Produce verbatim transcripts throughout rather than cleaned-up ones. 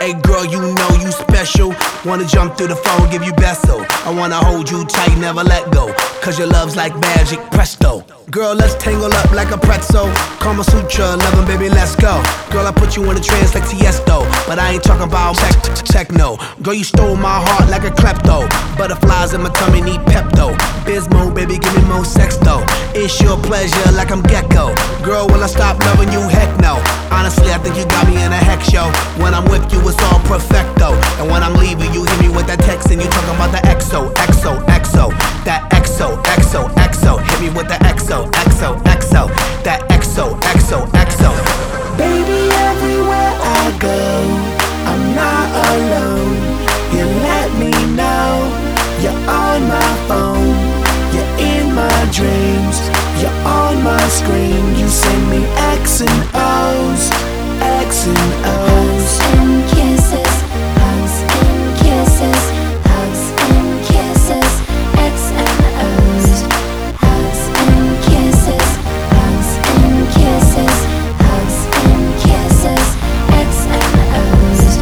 Hey girl, you know you special. Wanna jump through the phone, give you beso. I wanna hold you tight, never let go. Cause your love's like magic, presto. Girl, let's tangle up like a pretzel. Kama Sutra, loving baby, let's go. Girl, I put you in a trance like Tiesto. But I ain't talking about tech, techno. Girl, you stole my heart like a klepto. Butterflies in my tummy need Pepto. Bismo, baby, give me more sex though. It's your pleasure like I'm Gecko. Girl, will I stop loving you? Heck no. Honestly, I think you got me in a hex show. When I'm with you, it's all perfecto. And when I'm leaving, you hit me with that text and you talking about the X O, X O, X O. That X O, X O, X O. Hit me with the X O, X O, X O. That X O, X O, X O. Baby, everywhere I go, I'm not alone. You let me know you're on my phone. You're in my dreams. You're on my screen. You send me X and O's, X and O's. Hugs and kisses, hugs and kisses, hugs and kisses, X and O's. Hugs and kisses, hugs and kisses, hugs and kisses, X and O's.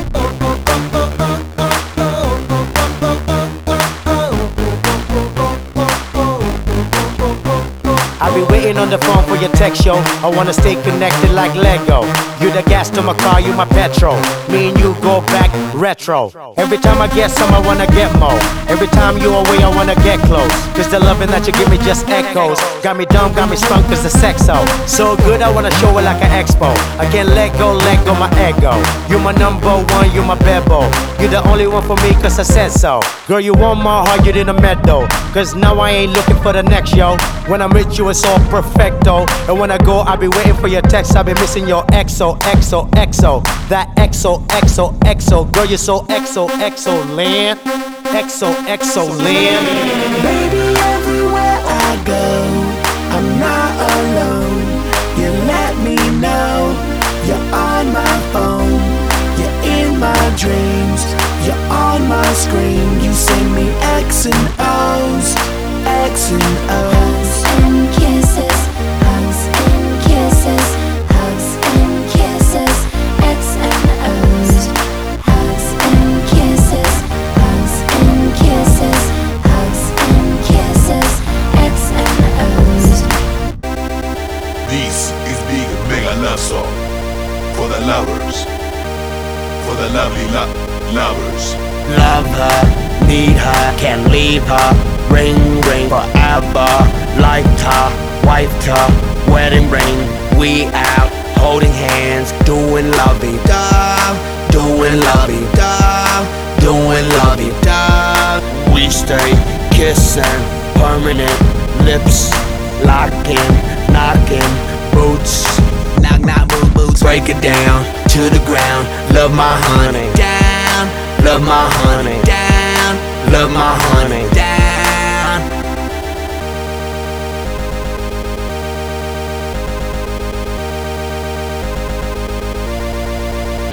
I'll be waiting on the phone for your text, yo. I wanna stay connected like Lego. You the gas to my car, you my petrol. Me and you go back retro. Every time I get some, I wanna get more. Every time you away, I wanna get close. Cause the loving that you give me just echoes. Got me dumb, got me spunk cause the sex so So good, I wanna show it like an expo. I can't let go, let go my ego. You my number one, you my bebo. You the only one for me cause I said so. Girl, you want my heart, you didn't met though. Cause now I ain't looking for the next, yo. When I'm with you, it's all perfecto. And when I go, I'll be waiting for your text. I'll be missing your X O, X O, X O. That X O, X O, X O. Girl, you're so X O, X O land. X O, X O land. Baby, everywhere I go, I'm not alone. You let me know you're on my phone. You're in my dreams. You're on my screen. You send me X and O's, X and O's. Hugs and kisses, hugs and kisses, hugs and kisses, X and O's. Hugs and kisses, hugs and kisses, hugs and kisses, X and O's. This is Big Mega Love Song for the lovers, for the lovely lo- lovers. Love her, need her, can't leave her. Ring, ring, forever. Liked her, wiped her, wedding ring. We out, holding hands, doing lovey-dove, doing lovey-dove, doing lovey-dove. We stay kissing, permanent lips, locking, knocking, boots, knock, knock, boot, boots. Break it down to the ground. Love my honey, down. Love my honey, down. Love my honey.